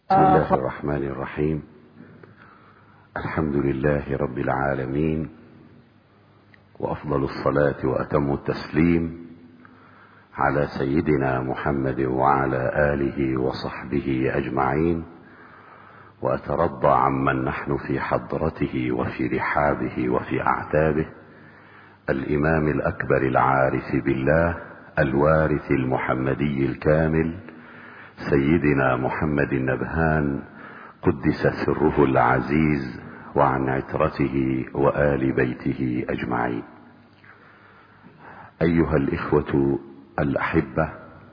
بسم الله الرحمن الرحيم. الحمد لله رب العالمين، وأفضل الصلاة وأتم التسليم على سيدنا محمد وعلى آله وصحبه أجمعين، وأترضى عمن نحن في حضرته وفي رحابه وفي أعتابه، الإمام الأكبر العارف بالله الوارث المحمدي الكامل سيدنا محمد النبهان قدس سره العزيز، وعن عترته وآل بيته أجمعين. أيها الإخوة الأحبة،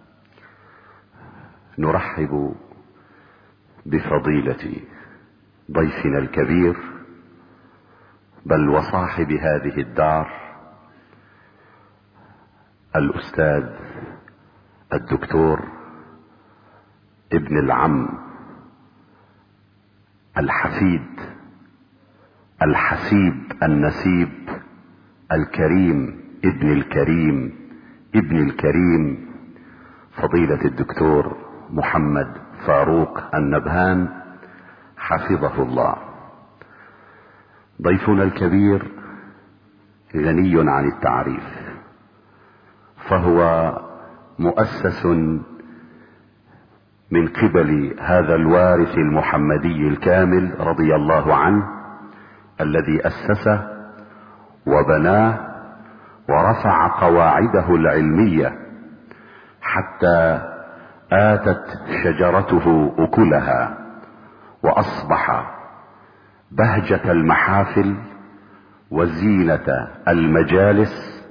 نرحب بفضيلة ضيفنا الكبير بل وصاحب هذه الدار، الأستاذ الدكتور ابن العم الحفيد الحسيب النسيب الكريم ابن الكريم فضيلة الدكتور محمد فاروق النبهان حفظه الله. ضيفنا الكبير غني عن التعريف، فهو مؤسس من قبل هذا الوارث المحمدي الكامل رضي الله عنه، الذي أسسه وبناه ورفع قواعده العلمية حتى آتت شجرته أكلها، وأصبح بهجة المحافل وزينة المجالس،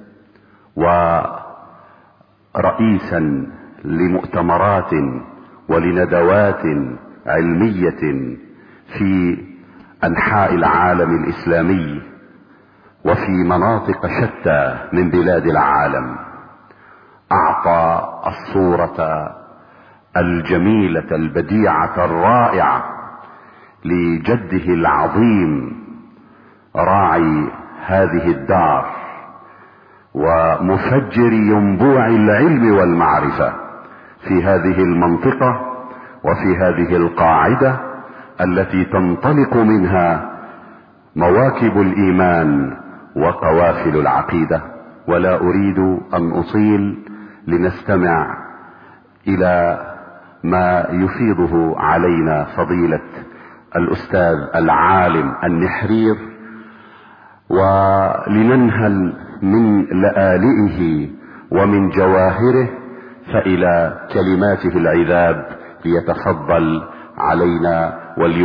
ورئيسا لمؤتمرات ولندوات علمية في أنحاء العالم الإسلامي وفي مناطق شتى من بلاد العالم. أعطى الصورة الجميلة البديعة الرائعة لجده العظيم راعي هذه الدار ومفجر ينبوع العلم والمعرفة في هذه المنطقة وفي هذه القاعدة التي تنطلق منها مواكب الإيمان وقوافل العقيدة. ولا أريد أن أطيل لنستمع إلى ما يفيضه علينا فضيلة الأستاذ العالم النحرير، ولننهل من لآلئه ومن جواهره، فإلى كلماته العذاب ليتفضل علينا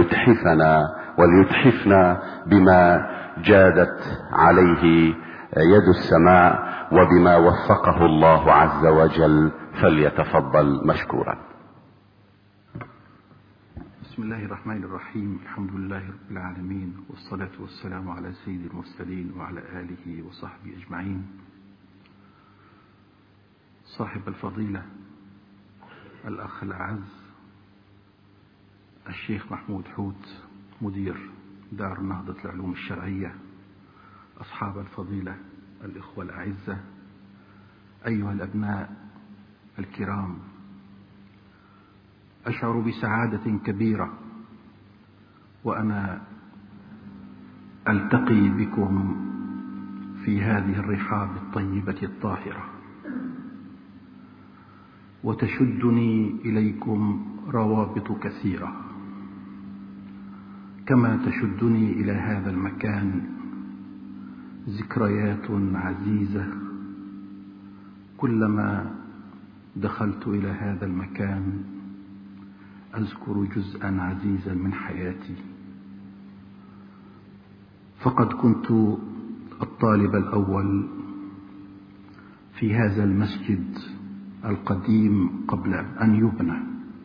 وليتحفنا بما جادت عليه يد السماء وبما وفقه الله عز وجل، فليتفضل مشكورا. بسم الله الرحمن الرحيم. الحمد لله رب العالمين، والصلاة والسلام على سيد المرسلين وعلى آله وصحبه أجمعين. صاحب الفضيلة الأخ الأعز الشيخ محمود حوت مدير دار نهضة العلوم الشرعية، أصحاب الفضيلة الإخوة الأعزة، أيها الأبناء الكرام، أشعر بسعادة كبيرة وأنا ألتقي بكم في هذه الرحاب الطيبة الطاهرة، وتشدني إليكم روابط كثيرة، كما تشدني إلى هذا المكان ذكريات عزيزة. كلما دخلت إلى هذا المكان أذكر جزءا عزيزا من حياتي، فقد كنت الطالب الأول في هذا المسجد القديم قبل أن يبنى.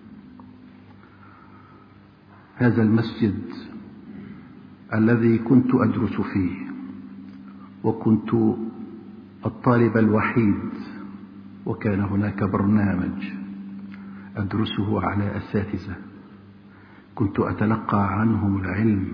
هذا المسجد الذي كنت أدرس فيه، وكنت الطالب الوحيد، وكان هناك برنامج أدرسه على أساتذة كنت أتلقى عنهم العلم،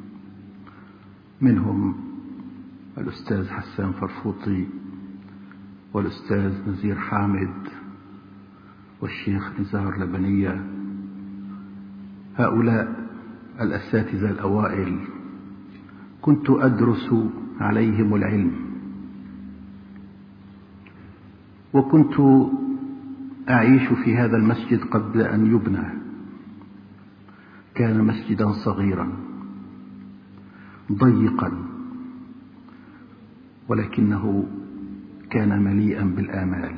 منهم الأستاذ حسان فرفوطي والأستاذ نزير حامد والشيخ نزار لبنية. هؤلاء الأساتذة الأوائل كنت أدرس عليهم العلم، وكنت أعيش في هذا المسجد قبل أن يبنى. كان مسجدا صغيرا ضيقا، ولكنه كان مليئا بالآمال.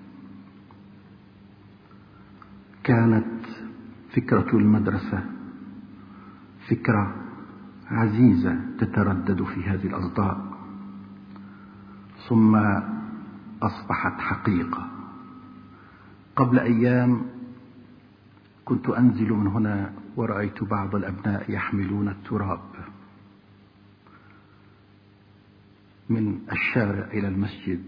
كانت فكرة المدرسة فكرة عزيزة تتردد في هذه الأصداء، ثم أصبحت حقيقة. قبل أيام كنت أنزل من هنا ورأيت بعض الأبناء يحملون التراب من الشارع إلى المسجد،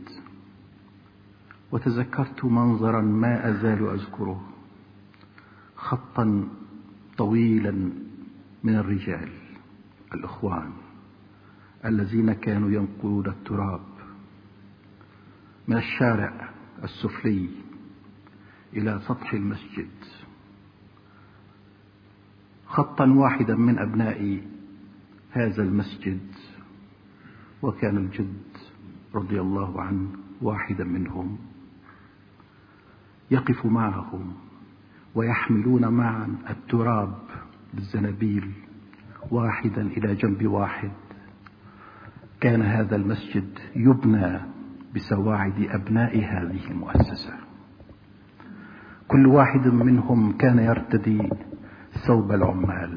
وتذكرت منظرا ما أزال أذكره، خطا طويلا من الرجال الإخوان الذين كانوا ينقلون التراب من الشارع السفلي إلى سطح المسجد، خطا واحدا من أبناء هذا المسجد. وكان الجد رضي الله عنه واحدا منهم، يقف معهم ويحملون معا التراب بالزنابيل واحدا إلى جنب واحد. كان هذا المسجد يبنى بسواعد أبناء هذه المؤسسة، كل واحد منهم كان يرتدي ثوب العمال،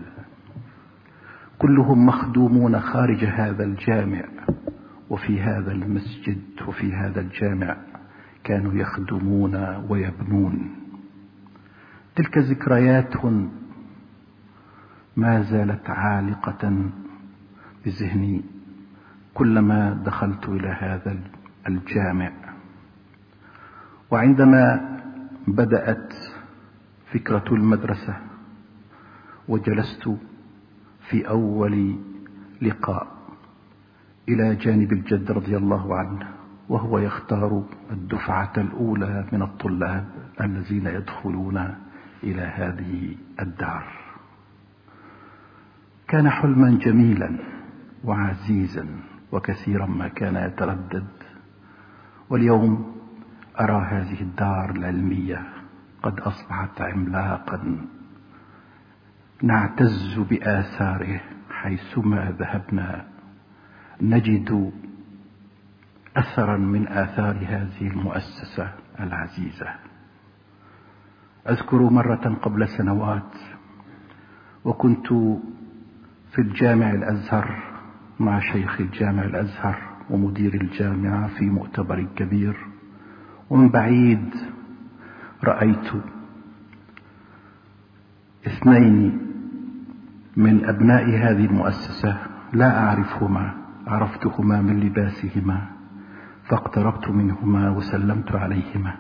كلهم مخدومون خارج هذا الجامع وفي هذا المسجد وفي هذا الجامع كانوا يخدمون ويبنون. تلك ذكريات ما زالت عالقة بذهني كلما دخلت إلى هذا الجامع. وعندما بدأت فكرة المدرسة وجلست في أول لقاء إلى جانب الجد رضي الله عنه وهو يختار الدفعة الأولى من الطلاب الذين يدخلون إلى هذه الدار، كان حلما جميلا وعزيزا وكثيرا ما كان يتردد. واليوم أرى هذه الدار العلمية قد أصبحت عملاقا نعتز بآثاره، حيثما ذهبنا نجد أثرا من آثار هذه المؤسسة العزيزة. أذكر مرة قبل سنوات وكنت في الجامع الأزهر مع شيخ الجامع الأزهر ومدير الجامعة في مؤتمر كبير، ومن بعيد رأيت اثنين من أبناء هذه المؤسسة لا أعرفهما، عرفتهما من لباسهما، فاقتربت منهما وسلمت عليهما.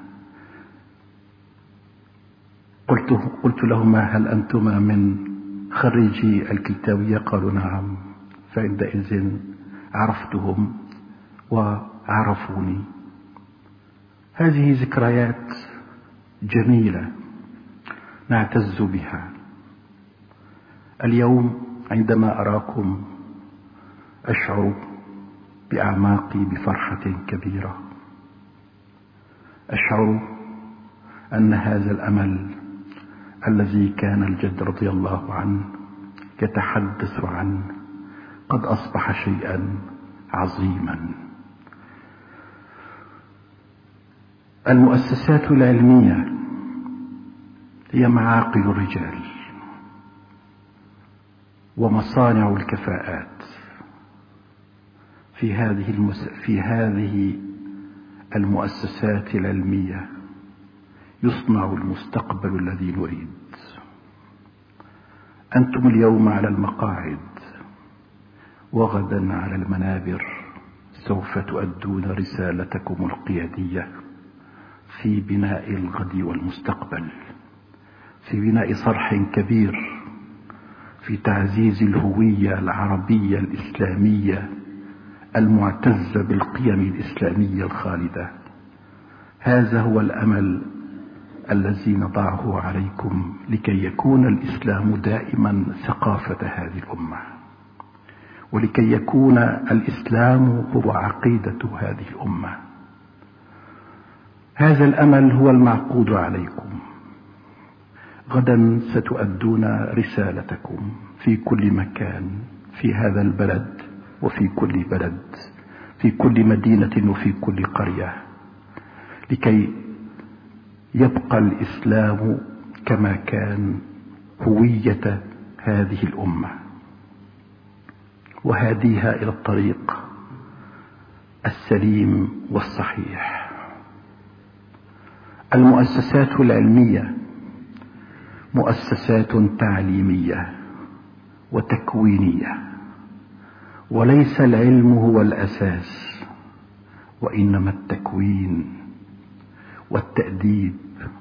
قلت لهما: هل أنتما من خريجي الكلتاوية؟ قالوا: نعم. فعندئذ عرفتهم وعرفوني. هذه ذكريات جميلة نعتز بها. اليوم عندما أراكم أشعر بأعماقي بفرحة كبيرة، أشعر أن هذا الأمل الذي كان الجد رضي الله عنه يتحدث عنه قد أصبح شيئا عظيما. المؤسسات العلمية هي معاقل الرجال ومصانع الكفاءات. في هذه المؤسسات العلمية يصنع المستقبل الذي نريد. أنتم اليوم على المقاعد وغدا على المنابر، سوف تؤدون رسالتكم القيادية في بناء الغد والمستقبل، في بناء صرح كبير في تعزيز الهوية العربية الإسلامية المعتزة بالقيم الإسلامية الخالدة. هذا هو الأمل الذي نضعه عليكم لكي يكون الإسلام دائما ثقافة هذه الأمة، ولكي يكون الإسلام هو عقيدة هذه الأمة. هذا الأمل هو المعقود عليكم. غدا ستؤدون رسالتكم في كل مكان في هذا البلد وفي كل بلد، في كل مدينة وفي كل قرية، لكي يبقى الإسلام كما كان هوية هذه الأمة وهاديها إلى الطريق السليم والصحيح. المؤسسات العلمية مؤسسات تعليمية وتكوينية، وليس العلم هو الأساس، وإنما التكوين والتأديب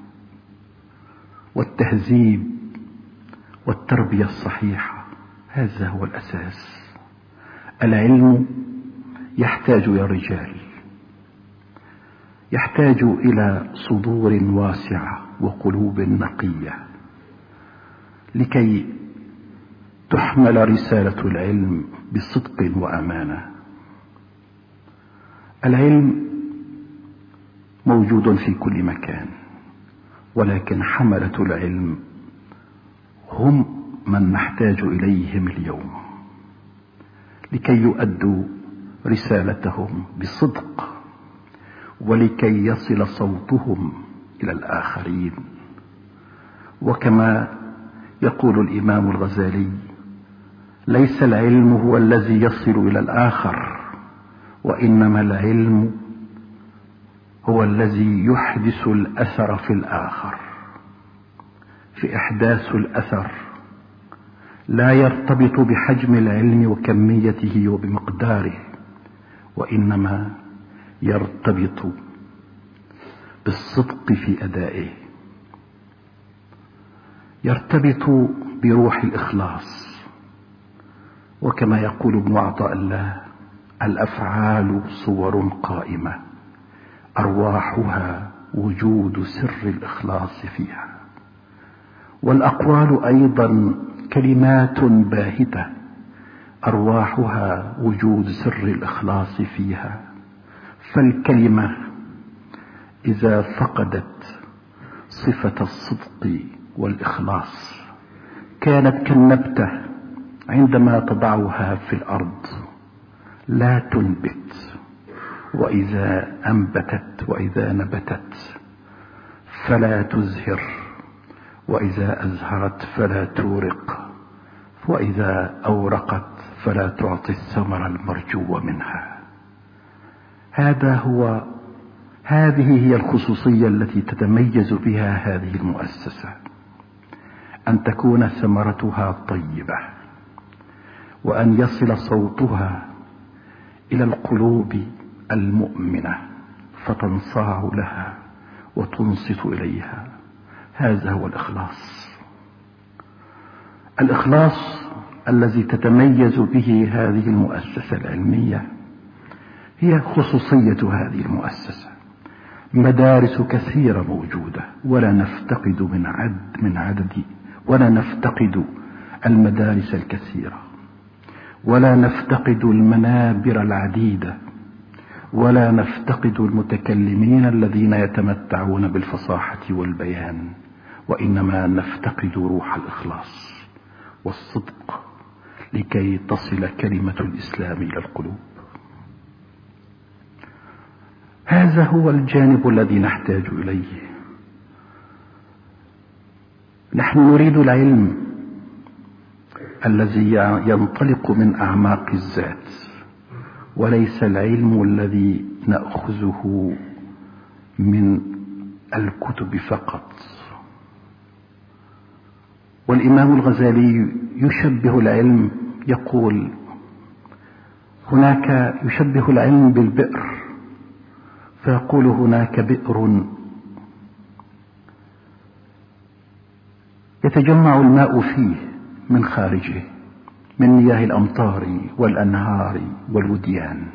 والتهذيب والتربية الصحيحة، هذا هو الأساس. العلم يحتاج يا رجال، يحتاج إلى صدور واسعة وقلوب نقية لكي تحمل رسالة العلم بصدق وأمانة. العلم موجود في كل مكان، ولكن حملة العلم هم من نحتاج إليهم اليوم لكي يؤدوا رسالتهم بصدق، ولكي يصل صوتهم إلى الآخرين. وكما يقول الإمام الغزالي: ليس العلم هو الذي يصل إلى الآخر، وإنما العلم هو الذي يحدث الأثر في الآخر. في إحداث الأثر لا يرتبط بحجم العلم وكميته وبمقداره، وإنما يرتبط بالصدق في أدائه، يرتبط بروح الإخلاص. وكما يقول ابن عطاء الله: الأفعال صور قائمة أرواحها وجود سر الإخلاص فيها، والأقوال أيضا كلمات باهتة أرواحها وجود سر الإخلاص فيها. فالكلمة إذا فقدت صفة الصدق والإخلاص كانت كالنبتة عندما تضعها في الأرض لا تنبت، وإذا أنبتت وإذا نبتت فلا تزهر، وإذا أزهرت فلا تورق، وإذا أورقت فلا تعطي الثمر المرجو منها. هذه هي الخصوصية التي تتميز بها هذه المؤسسة، أن تكون ثمرتها طيبة، وأن يصل صوتها إلى القلوب المؤمنة فتنصاع لها وتنصت إليها. هذا هو الإخلاص. الإخلاص الذي تتميز به هذه المؤسسة العلمية هي خصوصية هذه المؤسسة. مدارس كثيرة موجودة، ولا نفتقد المدارس الكثيرة، ولا نفتقد المنابر العديدة، ولا نفتقد المتكلمين الذين يتمتعون بالفصاحة والبيان، وإنما نفتقد روح الإخلاص والصدق لكي تصل كلمة الإسلام إلى القلوب. هذا هو الجانب الذي نحتاج إليه. نحن نريد العلم الذي ينطلق من أعماق الذات، وليس العلم الذي نأخذه من الكتب فقط. والإمام الغزالي يشبه العلم، يقول هناك، يشبه العلم بالبئر، فيقول هناك بئر يتجمع الماء فيه من خارجه من مياه الأمطار والأنهار والوديان.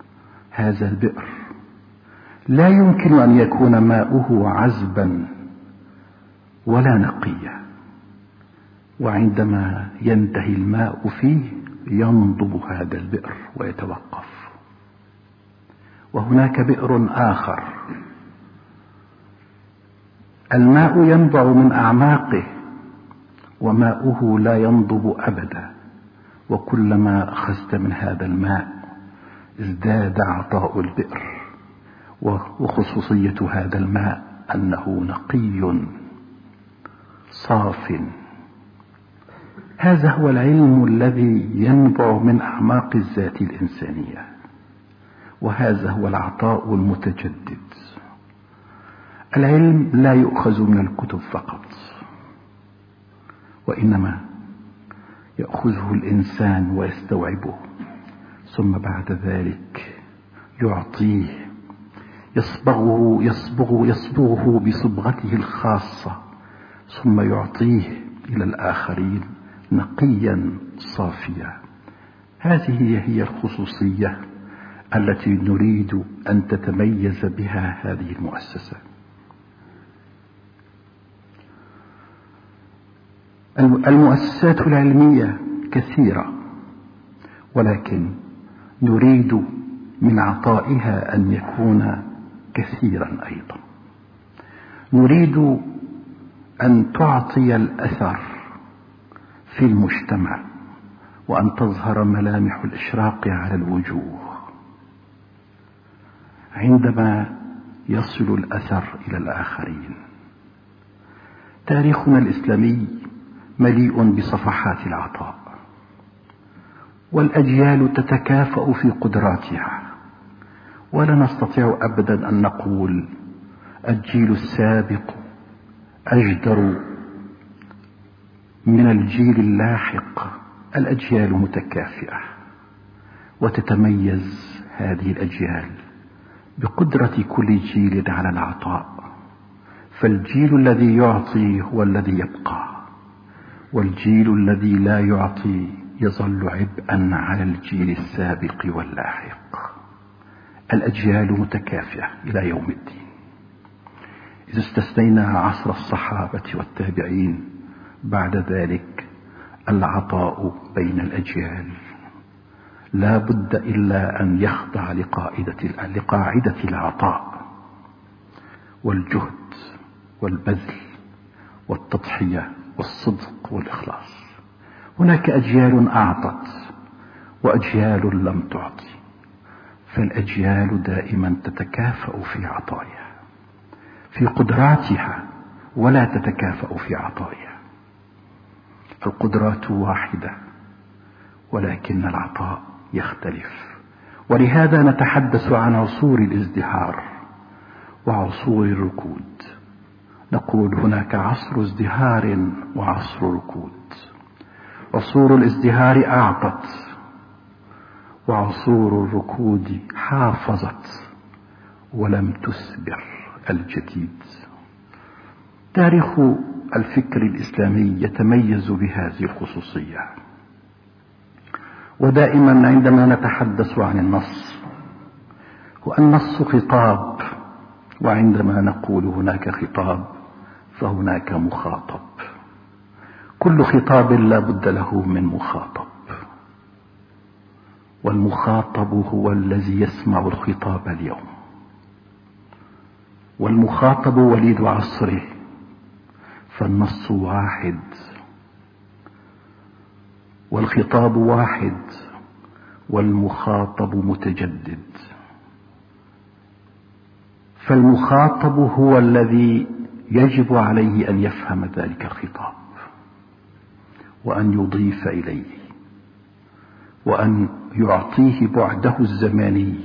هذا البئر لا يمكن أن يكون ماؤه عذبا ولا نقية، وعندما ينتهي الماء فيه ينضب هذا البئر ويتوقف. وهناك بئر آخر الماء ينبع من أعماقه وماؤه لا ينضب أبدا، وكلما أخذت من هذا الماء ازداد عطاء البئر. وخصوصية هذا الماء أنه نقي صاف. هذا هو العلم الذي ينبع من أعماق الذات الإنسانية، وهذا هو العطاء المتجدد. العلم لا يؤخذ من الكتب فقط، وإنما يأخذه الإنسان ويستوعبه، ثم بعد ذلك يعطيه، يصبغه بصبغته الخاصة، ثم يعطيه إلى الآخرين نقيا صافيا. هذه هي الخصوصية التي نريد أن تتميز بها هذه المؤسسة. المؤسسات العلمية كثيرة، ولكن نريد من عطائها أن يكون كثيرا أيضا. نريد أن تعطي الأثر في المجتمع، وأن تظهر ملامح الإشراق على الوجوه عندما يصل الأثر إلى الآخرين. تاريخنا الإسلامي مليء بصفحات العطاء، والأجيال تتكافأ في قدراتها، ولا نستطيع أبدا أن نقول الجيل السابق أجدر من الجيل اللاحق. الأجيال متكافئة، وتتميز هذه الأجيال بقدرة كل جيل على العطاء. فالجيل الذي يعطي هو الذي يبقى، والجيل الذي لا يعطي يظل عبئا على الجيل السابق واللاحق. الأجيال متكافئة إلى يوم الدين. إذا استثنينا عصر الصحابة والتابعين، بعد ذلك العطاء بين الأجيال لا بد إلا أن يخضع لقاعدة العطاء والجهد والبذل والتضحية والصدق والإخلاص. هناك أجيال أعطت وأجيال لم تعطي، فالأجيال دائما تتكافأ في عطائها، في قدراتها، ولا تتكافأ في عطائها. القدرات واحدة، ولكن العطاء يختلف. ولهذا نتحدث عن عصور الازدهار وعصور الركود. نقول هناك عصر ازدهار وعصر ركود. عصور الازدهار أعطت، وعصور الركود حافظت ولم تثمر الجديد. تاريخ الفكر الإسلامي يتميز بهذه الخصوصية. ودائما عندما نتحدث عن النص، والنص خطاب، وعندما نقول هناك خطاب فهناك مخاطب. كل خطاب لا بد له من مخاطب، والمخاطب هو الذي يسمع الخطاب اليوم. والمخاطب وليد عصره، فالنص واحد والخطاب واحد والمخاطب متجدد. فالمخاطب هو الذي يجب عليه أن يفهم ذلك الخطاب، وأن يضيف إليه، وأن يعطيه بعده الزماني،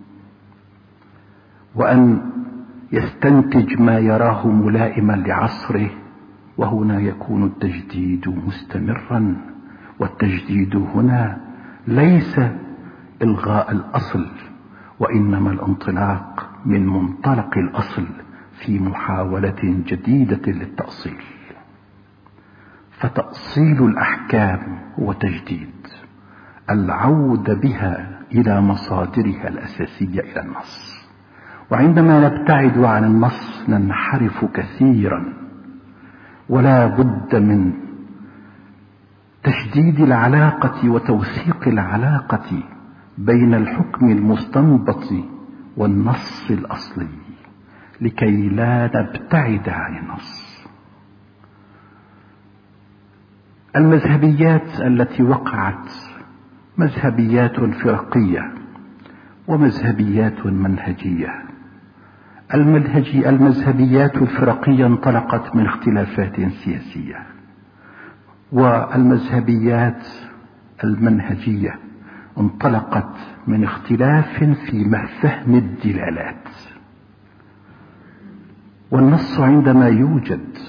وأن يستنتج ما يراه ملائما لعصره. وهنا يكون التجديد مستمرا. والتجديد هنا ليس إلغاء الأصل، وإنما الانطلاق من منطلق الأصل في محاولة جديدة للتأصيل. فتأصيل الأحكام هو تجديد، العودة بها إلى مصادرها الأساسية، إلى النص. وعندما نبتعد عن النص ننحرف كثيرا، ولا بد من تشديد العلاقة وتوثيق العلاقة بين الحكم المستنبط والنص الأصلي لكي لا نبتعد عن النص. المذهبيات التي وقعت مذهبيات فرقية ومذهبيات منهجية. المذهبيات الفرقية انطلقت من اختلافات سياسية، والمذهبيات المنهجية انطلقت من اختلاف في فهم الدلالات. والنص عندما يوجد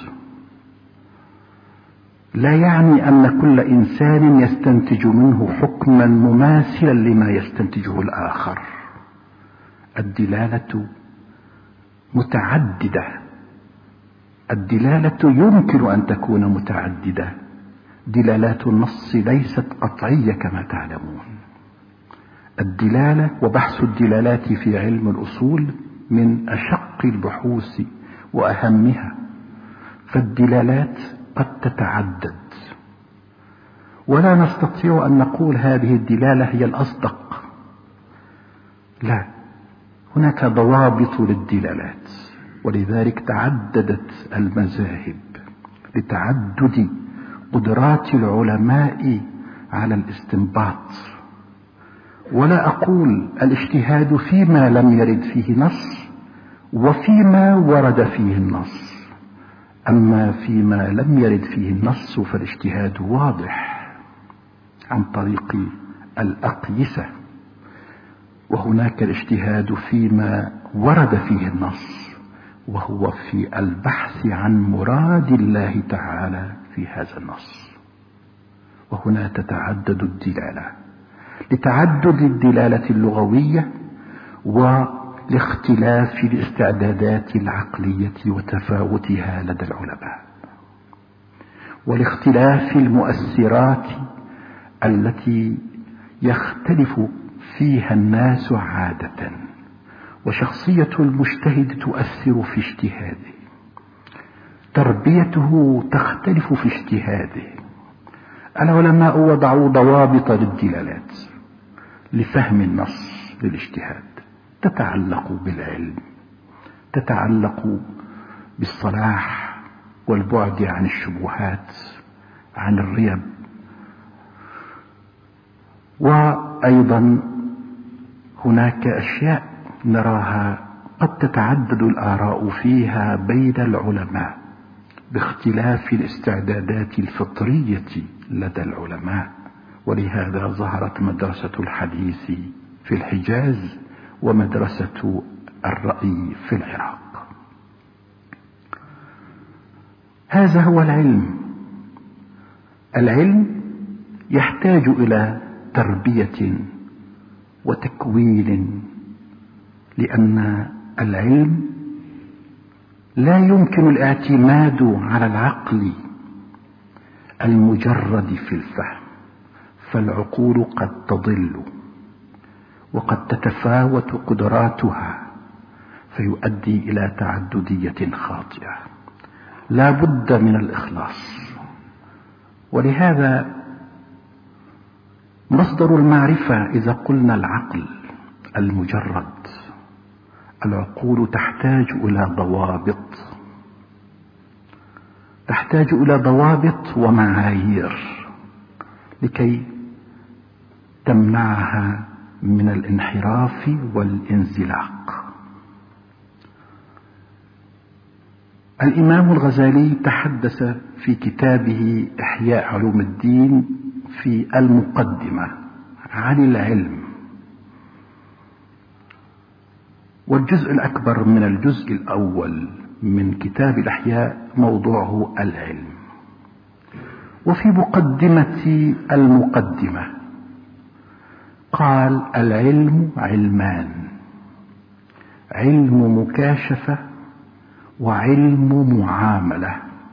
لا يعني أن كل إنسان يستنتج منه حكما مماثلا لما يستنتجه الآخر. الدلالة متعددة، الدلالة يمكن أن تكون متعددة. دلالات النص ليست قطعية كما تعلمون. الدلالة وبحث الدلالات في علم الأصول من أشق البحوث وأهمها، فالدلالات قد تتعدد، ولا نستطيع أن نقول هذه الدلالة هي الأصدق. لا، هناك ضوابط للدلالات، ولذلك تعددت المذاهب لتعدد قدرات العلماء على الاستنباط. ولا أقول الاجتهاد فيما لم يرد فيه نص وفيما ورد فيه النص، أما فيما لم يرد فيه النص فالاجتهاد واضح عن طريق الأقيسة، وهناك الاجتهاد فيما ورد فيه النص وهو في البحث عن مراد الله تعالى في هذا النص. وهنا تتعدد الدلالة لتعدد الدلالة اللغوية ولاختلاف الاستعدادات العقلية وتفاوتها لدى العلماء، ولاختلاف المؤثرات التي يختلف فيها الناس عادة. وشخصية المجتهد تؤثر في اجتهاده، تربيته تختلف في اجتهاده. العلماء وضعوا ضوابط للدلالات لفهم النص للاجتهاد، تتعلق بالعلم، تتعلق بالصلاح والبعد عن الشبهات، عن الريب. وأيضا هناك أشياء نراها قد تتعدد الآراء فيها بين العلماء باختلاف الاستعدادات الفطرية لدى العلماء. ولهذا ظهرت مدرسة الحديث في الحجاز ومدرسة الرأي في العراق. هذا هو العلم. العلم يحتاج إلى تربية وتكوين، لأن العلم لا يمكن الاعتماد على العقل المجرد في الفهم، فالعقول قد تضل وقد تتفاوت قدراتها فيؤدي إلى تعددية خاطئة. لا بد من الإخلاص. ولهذا مصدر المعرفة إذا قلنا العقل المجرد، العقول تحتاج إلى ضوابط، تحتاج إلى ضوابط ومعايير لكي تمنعها من الانحراف والانزلاق. الإمام الغزالي تحدث في كتابه إحياء علوم الدين في المقدمة عن العلم، والجزء الأكبر من الجزء الأول من كتاب الإحياء موضوعه العلم. وفي مقدمة المقدمة قال: العلم علمان، علم مكاشفة وعلم معاملة.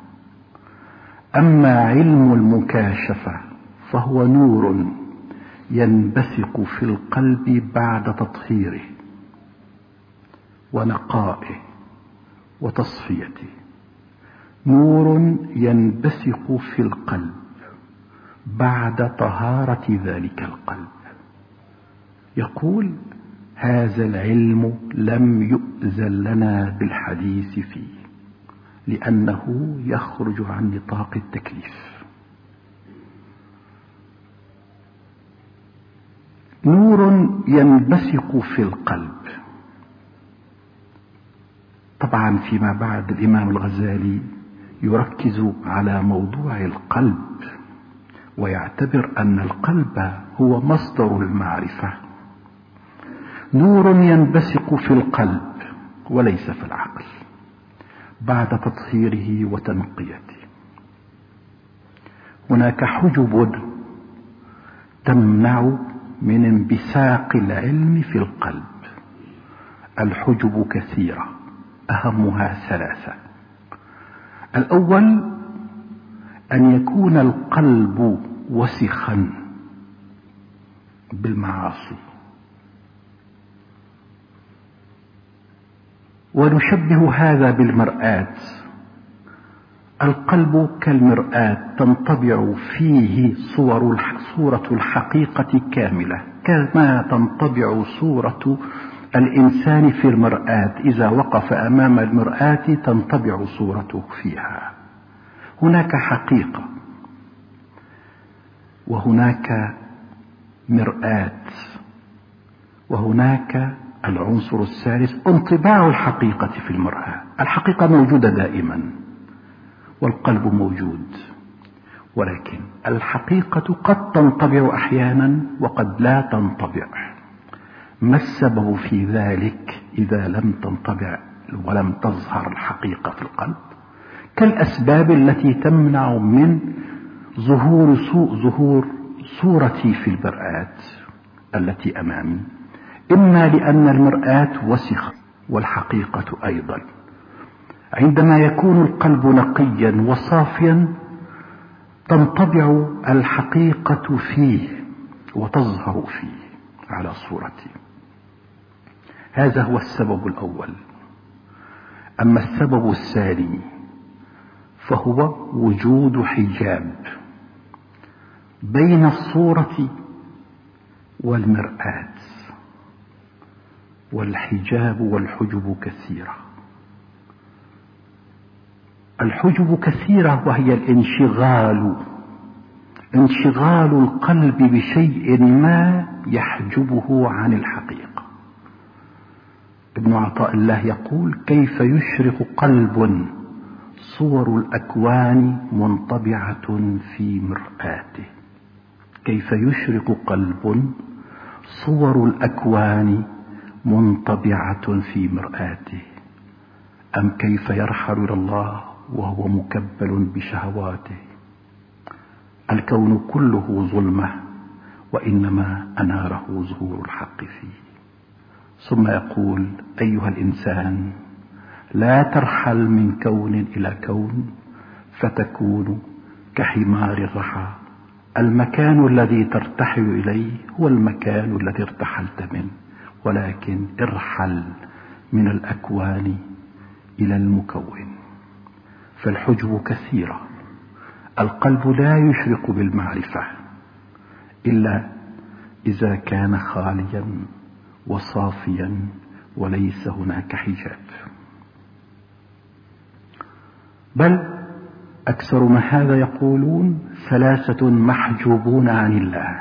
أما علم المكاشفة فهو نور ينبثق في القلب بعد تطهيره ونقائه وتصفيته، نور ينبثق في القلب بعد طهارة ذلك القلب. يقول: هذا العلم لم يؤذن لنا بالحديث فيه لأنه يخرج عن نطاق التكليف. نور ينبثق في القلب. طبعا فيما بعد الإمام الغزالي يركز على موضوع القلب ويعتبر أن القلب هو مصدر المعرفة. نور ينبثق في القلب وليس في العقل بعد تطهيره وتنقيته. هناك حجب تمنع من انبثاق العلم في القلب. الحجب كثيرة، أهمها ثلاثة. الأول أن يكون القلب وسخا بالمعاصي، ونشبه هذا بالمرآة. القلب كالمرآة تنطبع فيه صورة الحقيقة كاملة، كما تنطبع صورة الإنسان في المرآة. إذا وقف أمام المرآة تنطبع صورته فيها. هناك حقيقة وهناك مرآة، وهناك العنصر الثالث انطباع الحقيقة في المرآة. الحقيقة موجودة دائما والقلب موجود، ولكن الحقيقة قد تنطبع أحيانا وقد لا تنطبع. ما السبب في ذلك إذا لم تنطبع ولم تظهر الحقيقة في القلب؟ كالأسباب التي تمنع من ظهور صورتي في المرآة التي أمامي. إما لأن المرآة وسخة والحقيقة أيضا. عندما يكون القلب نقيا وصافيا تنطبع الحقيقة فيه وتظهر فيه على صورتي. هذا هو السبب الأول. أما السبب الثاني فهو وجود حجاب بين الصورة والمرآة. والحجاب والحجب كثيرة. الحجب كثيرة، وهي انشغال القلب بشيء ما يحجبه عن الحقيقة. ابن عطاء الله يقول: كيف يشرق قلب صور الأكوان منطبعة في مرآته. كيف يشرق قلب صور الأكوان منطبعة في مرآته. أم كيف يرحل إلى الله وهو مكبل بشهواته. الكون كله ظلمة وإنما أناره ظهور الحق فيه. ثم يقول: أيها الإنسان، لا ترحل من كون إلى كون فتكون كحمار الرحى. المكان الذي ترتحل إليه هو المكان الذي ارتحلت منه، ولكن ارحل من الأكوان إلى المكون. فالحجب كثيرة. القلب لا يشرق بالمعرفة إلا إذا كان خاليا وصافيا وليس هناك حجاب. بل أكثر ما هذا يقولون: ثلاثة محجوبون عن الله: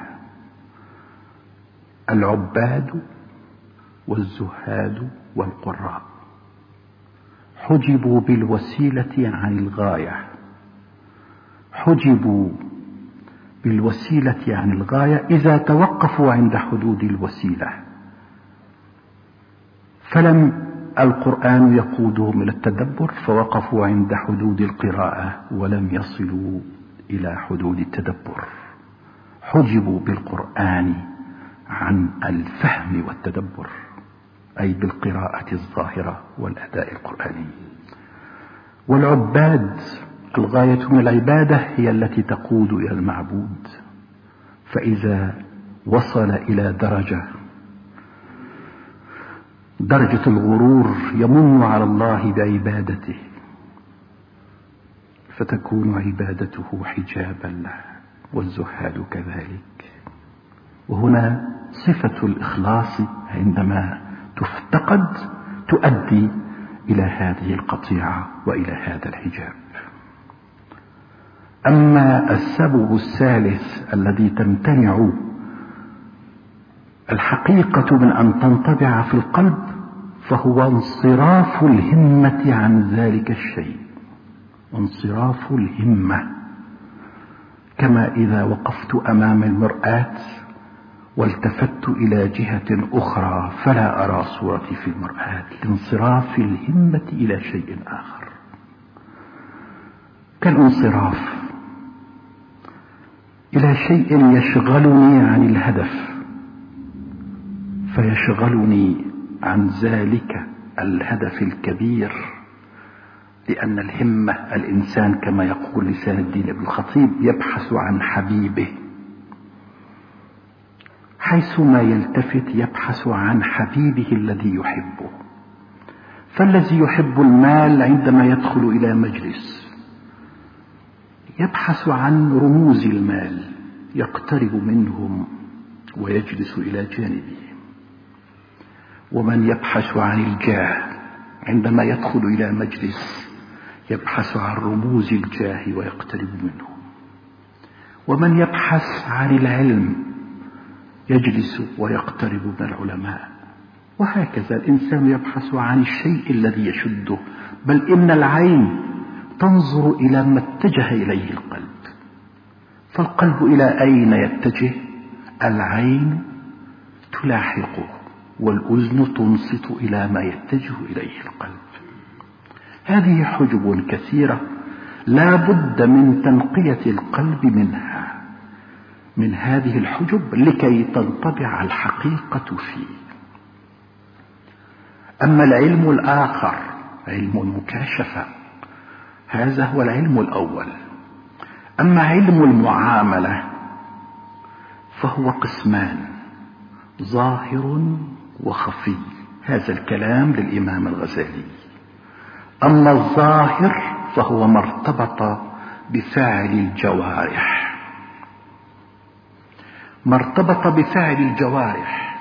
العباد والزهاد والقراء. حجبوا بالوسيلة عن الغاية. حجبوا بالوسيلة عن الغاية إذا توقفوا عند حدود الوسيلة، فلم القرآن يقودهم إلى التدبر فوقفوا عند حدود القراءة ولم يصلوا إلى حدود التدبر. حجبوا بالقرآن عن الفهم والتدبر، أي بالقراءة الظاهرة والأداء القرآني. والعباد، الغاية من العبادة هي التي تقود إلى المعبود. فإذا وصل إلى درجة الغرور يمن على الله بعبادته فتكون عبادته حجابا له، والزهاد كذلك. وهنا صفة الإخلاص عندما تفتقد تؤدي إلى هذه القطيعة وإلى هذا الحجاب. أما السبب الثالث الذي تمتنع الحقيقة من أن تنطبع في القلب، فهو انصراف الهمة عن ذلك الشيء. انصراف الهمة، كما إذا وقفت أمام المرآة والتفت إلى جهة أخرى فلا أرى صورتي في المرآة، لانصراف الهمة إلى شيء آخر. كالانصراف إلى شيء يشغلني عن الهدف، فيشغلني عن ذلك الهدف الكبير، لأن الهمة الإنسان كما يقول لسان الدين ابن الخطيب يبحث عن حبيبه، حيثما يلتفت يبحث عن حبيبه الذي يحبه. فالذي يحب المال عندما يدخل إلى مجلس يبحث عن رموز المال، يقترب منهم ويجلس إلى جانبه. ومن يبحث عن الجاه عندما يدخل إلى مجلس يبحث عن رموز الجاه ويقترب منه. ومن يبحث عن العلم يجلس ويقترب من العلماء. وهكذا الإنسان يبحث عن الشيء الذي يشده، بل إن العين تنظر إلى ما اتجه إليه القلب. فالقلب إلى أين يتجه؟ العين تلاحقه، والأذن تنصت إلى ما يتجه إليه القلب. هذه حجب كثيرة لا بد من تنقية القلب منها، من هذه الحجب، لكي تنطبع الحقيقة فيه. أما العلم الآخر علم المكاشفة، هذا هو العلم الأول. أما علم المعاملة فهو قسمان، ظاهر وخفي. هذا الكلام للإمام الغزالي. أما الظاهر فهو ما ارتبط بفعل الجوارح، ما ارتبط بفعل الجوارح.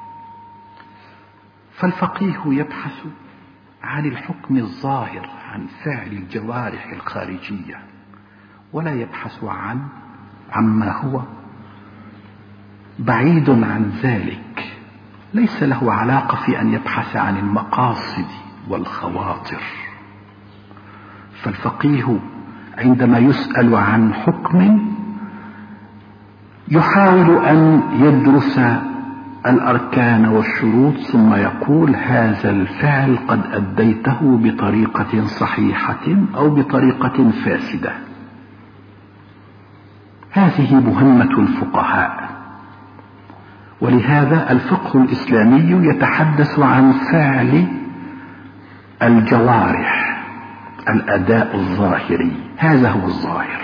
فالفقيه يبحث عن الحكم الظاهر، عن فعل الجوارح الخارجية، ولا يبحث عما هو بعيد عن ذلك، ليس له علاقة في أن يبحث عن المقاصد والخواطر. فالفقيه عندما يسأل عن حكم يحاول أن يدرس الأركان والشروط، ثم يقول هذا الفعل قد أديته بطريقة صحيحة أو بطريقة فاسدة. هذه مهمة الفقهاء. ولهذا الفقه الإسلامي يتحدث عن فعل الجوارح، الأداء الظاهري، هذا هو الظاهر.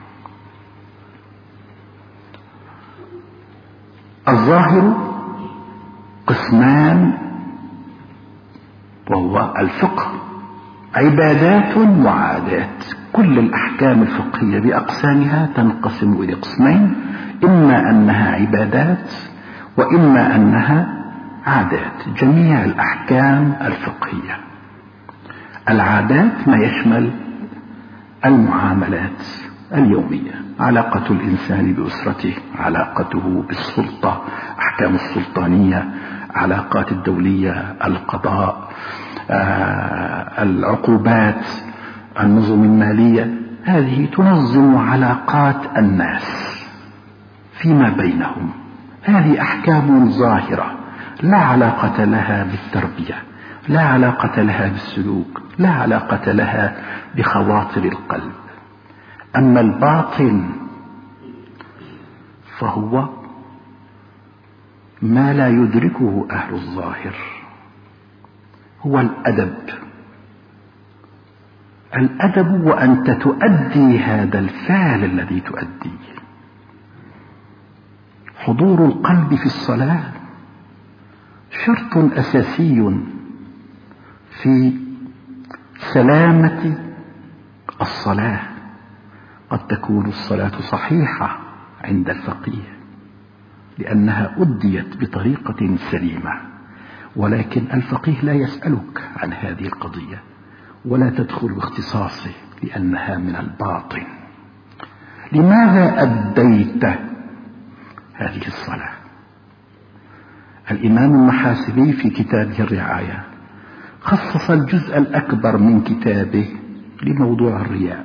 الظاهر قسمان، وهو الفقه عبادات وعادات. كل الأحكام الفقهية بأقسامها تنقسم إلى قسمين، إما أنها عبادات وإما أنها عادات. جميع الأحكام الفقهية. العادات ما يشمل المعاملات اليومية، علاقة الإنسان بأسرته، علاقته بالسلطة، أحكام السلطانية، علاقات الدولية، القضاء، العقوبات، النظم المالية. هذه تنظم علاقات الناس فيما بينهم. هذه أحكام ظاهرة لا علاقة لها بالتربية، لا علاقة لها بالسلوك، لا علاقة لها بخواطر القلب. أما الباطن فهو ما لا يدركه أهل الظاهر، هو الأدب. الأدب وأنت تؤدي هذا الفعل الذي تؤديه. حضور القلب في الصلاة شرط أساسي في سلامة الصلاة. قد تكون الصلاة صحيحة عند الفقيه لأنها أديت بطريقة سليمة، ولكن الفقيه لا يسألك عن هذه القضية ولا تدخل باختصاصه لأنها من الباطن. لماذا أديت هذه الصلاة؟ الإمام المحاسبي في كتابه الرعاية خصص الجزء الأكبر من كتابه لموضوع الرياء،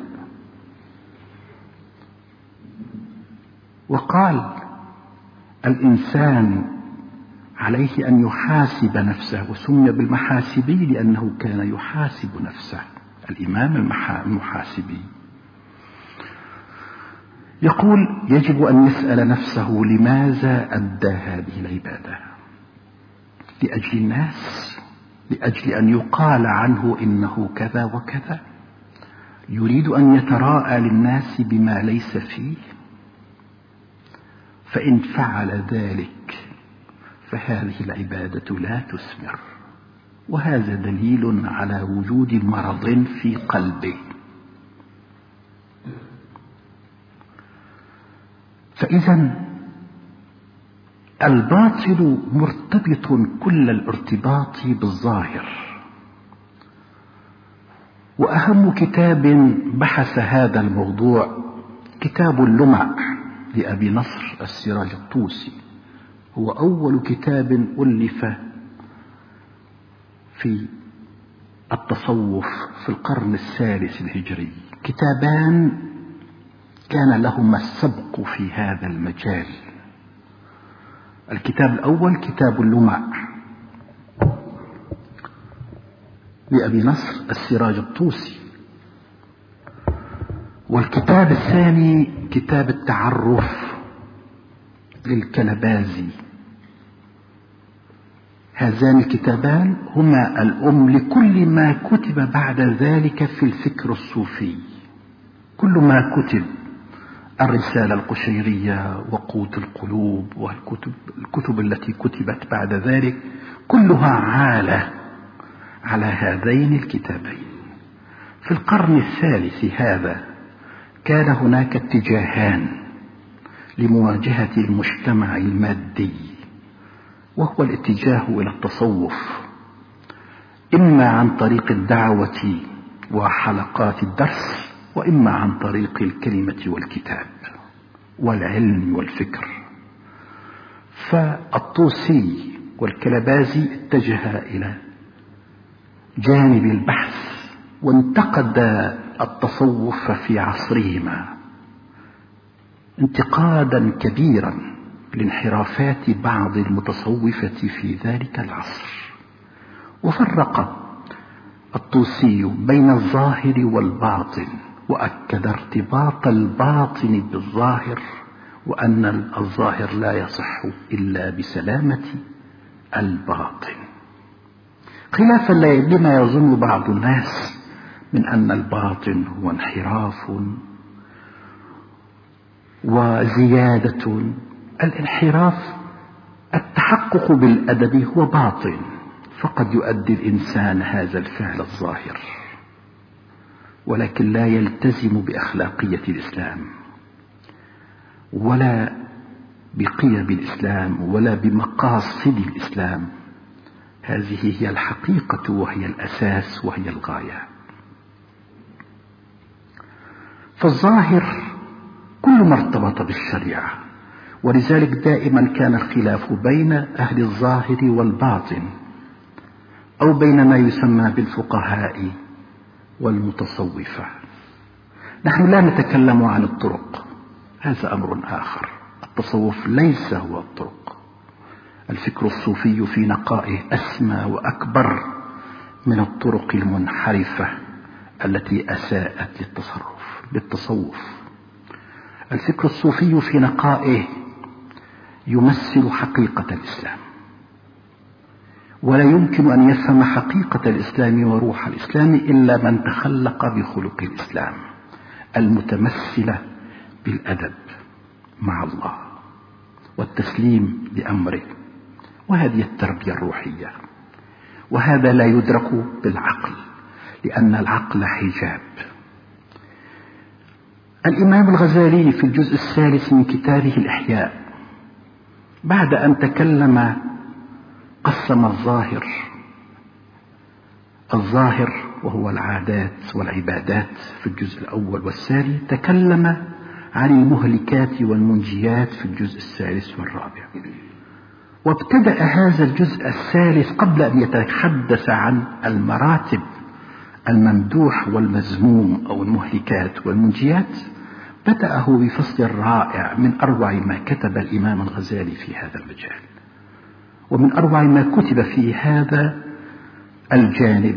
وقال الإنسان عليه أن يحاسب نفسه، وسمي بالمحاسبي لأنه كان يحاسب نفسه. الإمام المحاسبي يقول يجب أن يسأل نفسه لماذا أدى هذه العبادة؟ لأجل الناس؟ لأجل أن يقال عنه إنه كذا وكذا؟ يريد أن يتراءى للناس بما ليس فيه؟ فإن فعل ذلك فهذه العبادة لا تثمر، وهذا دليل على وجود مرض في قلبه. فإذا الباطل مرتبط كل الارتباط بالظاهر. وأهم كتاب بحث هذا الموضوع كتاب اللمع لأبي نصر السراج الطوسي، هو أول كتاب ألف في التصوف في القرن الثالث الهجري. كتابان كان لهما السبق في هذا المجال. الكتاب الأول كتاب اللمع لأبي نصر السراج الطوسي، والكتاب الثاني كتاب التعرف للكلبازي. هذان الكتابان هما الأم لكل ما كتب بعد ذلك في الفكر الصوفي. كل ما كتب، الرسالة القشيرية وقوت القلوب والكتب التي كتبت بعد ذلك كلها عالة على هذين الكتابين. في القرن الثالث هذا كان هناك اتجاهان لمواجهة المجتمع المادي، وهو الاتجاه إلى التصوف، إما عن طريق الدعوة وحلقات الدرس، وإما عن طريق الكلمة والكتاب والعلم والفكر. فالطوسي والكلبازي اتجها إلى جانب البحث، وانتقد التصوف في عصرهما انتقادا كبيرا لانحرافات بعض المتصوفة في ذلك العصر. وفرق الطوسي بين الظاهر والباطن، وأكد ارتباط الباطن بالظاهر، وأن الظاهر لا يصح إلا بسلامة الباطن، خلافا لما يظن بعض الناس من أن الباطن هو انحراف وزيادة. الانحراف التحقق بالأدب هو باطن، فقد يؤدي الإنسان هذا الفعل الظاهر ولكن لا يلتزم بأخلاقية الإسلام ولا بقيم الإسلام ولا بمقاصد الإسلام. هذه هي الحقيقة وهي الأساس وهي الغاية. فالظاهر كل ما ارتبط بالشريعة، ولذلك دائما كان الخلاف بين أهل الظاهر والباطن، أو بين ما يسمى بالفقهاء والمتصوفة. نحن لا نتكلم عن الطرق، هذا أمر آخر. التصوف ليس هو الطرق. الفكر الصوفي في نقائه أسمى وأكبر من الطرق المنحرفة التي أساءت للتصوف. الفكر الصوفي في نقائه يمثل حقيقة الإسلام، ولا يمكن أن يفهم حقيقة الإسلام وروح الإسلام إلا من تخلق بخلق الإسلام المتمثلة بالأدب مع الله والتسليم لأمره، وهذه التربية الروحية. وهذا لا يدرك بالعقل، لأن العقل حجاب. الإمام الغزالي في الجزء الثالث من كتابه الإحياء بعد أن تكلم قسم الظاهر وهو العادات والعبادات في الجزء الأول والثاني، تكلم عن المهلكات والمنجيات في الجزء الثالث والرابع. وابتدأ هذا الجزء الثالث قبل أن يتحدث عن المراتب الممدوح والمذموم أو المهلكات والمنجيات، بدأه بفصل رائع من أروع ما كتب الإمام الغزالي في هذا المجال، ومن أروع ما كتب في هذا الجانب.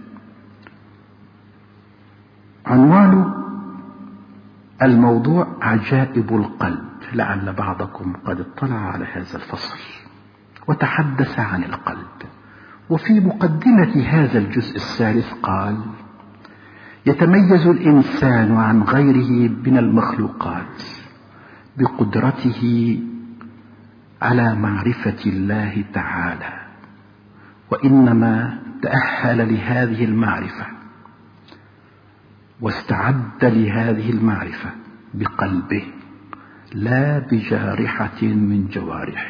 عنوان الموضوع عجائب القلب، لعل بعضكم قد اطلع على هذا الفصل، وتحدث عن القلب. وفي مقدمة هذا الجزء الثالث قال: يتميز الإنسان عن غيره من المخلوقات بقدرته على معرفة الله تعالى، وإنما تأهل لهذه المعرفة واستعد لهذه المعرفة بقلبه لا بجارحة من جوارحه،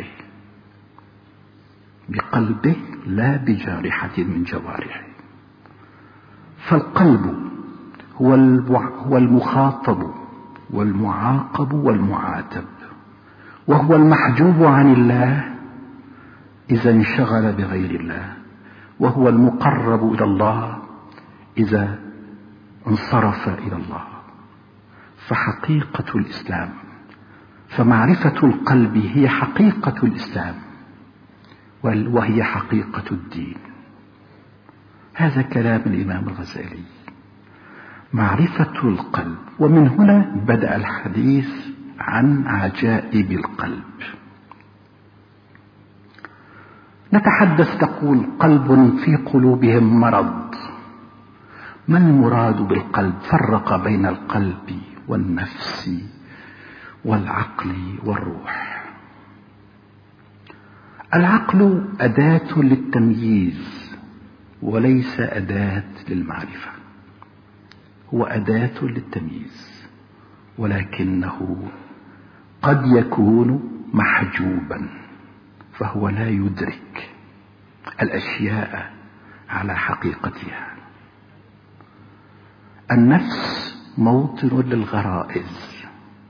بقلبه لا بجارحة من جوارحه. فالقلب هو المخاطب والمعاقب والمعاتب، وهو المحجوب عن الله إذا انشغل بغير الله، وهو المقرب إلى الله إذا انصرف إلى الله. فحقيقة الإسلام، فمعرفة القلب هي حقيقة الإسلام، وهي حقيقة الدين. هذا كلام الإمام الغزالي، معرفة القلب. ومن هنا بدأ الحديث عن عجائب القلب. نتحدث، تقول: قلب في قلوبهم مرض. ما المراد بالقلب؟ فرق بين القلب والنفس والعقل والروح. العقل أداة للتمييز وليس أداة للمعرفة، هو أداة للتمييز، ولكنه قد يكون محجوبا، فهو لا يدرك الأشياء على حقيقتها. النفس موطن للغرائز،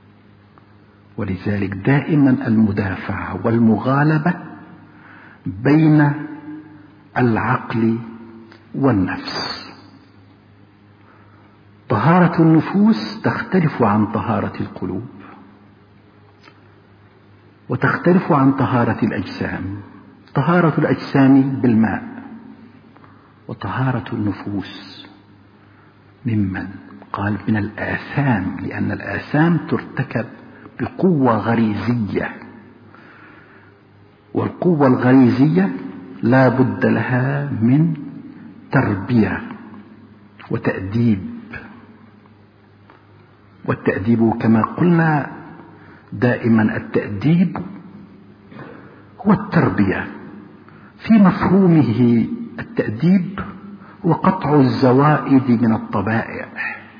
ولذلك دائما المدافعة والمغالبة بين العقل والنفس. طهارة النفوس تختلف عن طهارة القلوب، وتختلف عن طهارة الأجسام. طهارة الأجسام بالماء، وطهارة النفوس ممن قال من الآثام، لأن الآثام ترتكب بقوة غريزية، والقوة الغريزية لا بد لها من تربية وتأديب. والتأديب كما قلنا دائما التأديب هو التربية في مفهومه. التأديب هو قطع الزوائد من الطبائع.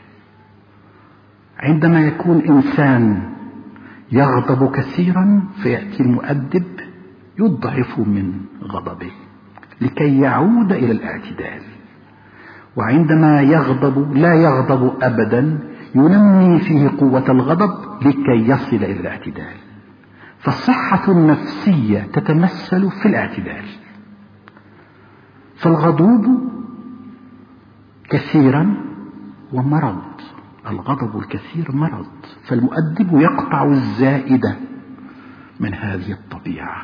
عندما يكون إنسان يغضب كثيرا فيأتي المؤدب يضعف من غضبه لكي يعود إلى الاعتدال، وعندما يغضب لا يغضب أبدا، ينمي فيه قوة الغضب لكي يصل إلى الاعتدال. فالصحة النفسية تتمثل في الاعتدال. فالغضوب كثيرا ومرض، الغضب الكثير مرض، فالمؤدب يقطع الزائدة من هذه الطبيعة.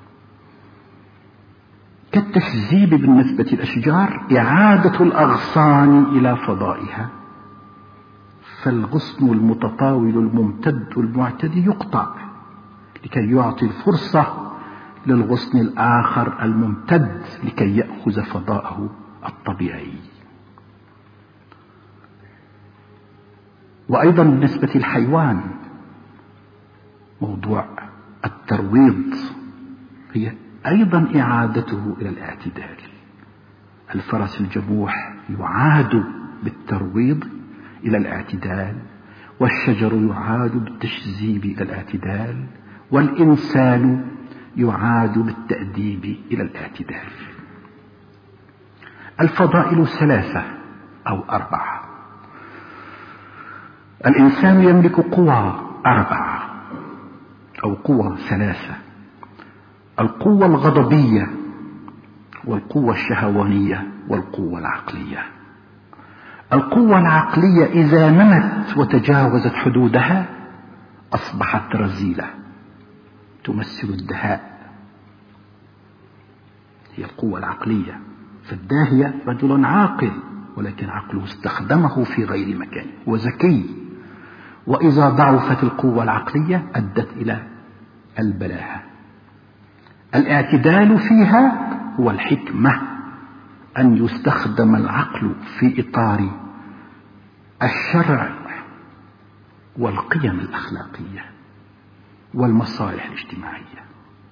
كالتشذيب بالنسبة للأشجار، إعادة الأغصان إلى فضائها، فالغصن المتطاول الممتد المعتدي يقطع لكي يعطي الفرصة للغصن الآخر الممتد لكي يأخذ فضاءه الطبيعي. وأيضا بالنسبة للحيوان موضوع الترويض هي أيضا إعادته إلى الاعتدال. الفرس الجموح يعاد بالترويض إلى الاعتدال، والشجر يعاد بالتشذيب إلى الاعتدال، والإنسان يعاد بالتأديب إلى الاعتدال. الفضائل 3 أو 4. الإنسان يملك قوى 4 أو قوى 3: القوة الغضبية، والقوة الشهوانية، والقوة العقلية. القوة العقلية إذا نمت وتجاوزت حدودها أصبحت رذيلة، تمثل الدهاء. هي القوة العقلية. فالداهية رجل عاقل، ولكن عقله استخدمه في غير مكانه، وذكي. وإذا ضعفت القوة العقلية أدت إلى البلاهة. الاعتدال فيها هو الحكمة، أن يستخدم العقل في إطار الشرع والقيم الأخلاقية والمصالح الاجتماعية.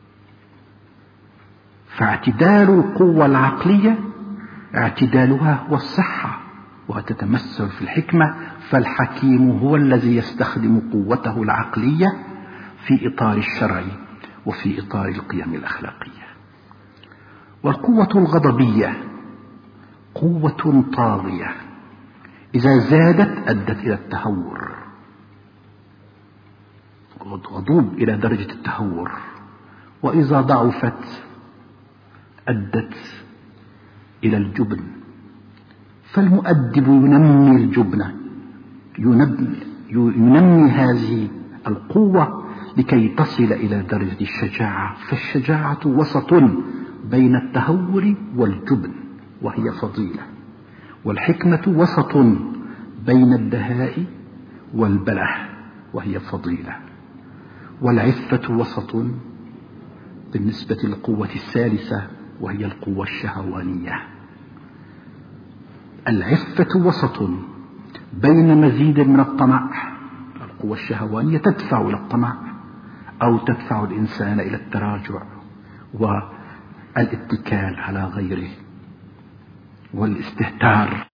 فاعتدال القوة العقلية اعتدالها هو الصحة، وتتمثل في الحكمة. فالحكيم هو الذي يستخدم قوته العقلية في إطار الشرع وفي إطار القيم الأخلاقية. والقوة الغضبية قوة طاغية، إذا زادت أدت إلى التهور، غضوب إلى درجة التهور. وإذا ضعفت أدت إلى الجبن. فالمؤدب ينمي الجبن، ينمي هذه القوة لكي تصل إلى درجة الشجاعة. فالشجاعة وسط بين التهور والجبن وهي فضيلة، والحكمة وسط بين الدهاء والبله وهي فضيلة، والعفة وسط بالنسبة للقوة الثالثة وهي القوة الشهوانية. العفة وسط بين مزيد من الطمع، القوة الشهوانية تدفع إلى الطمع أو تدفع الإنسان إلى التراجع والاتكال على غيره والاستهتار.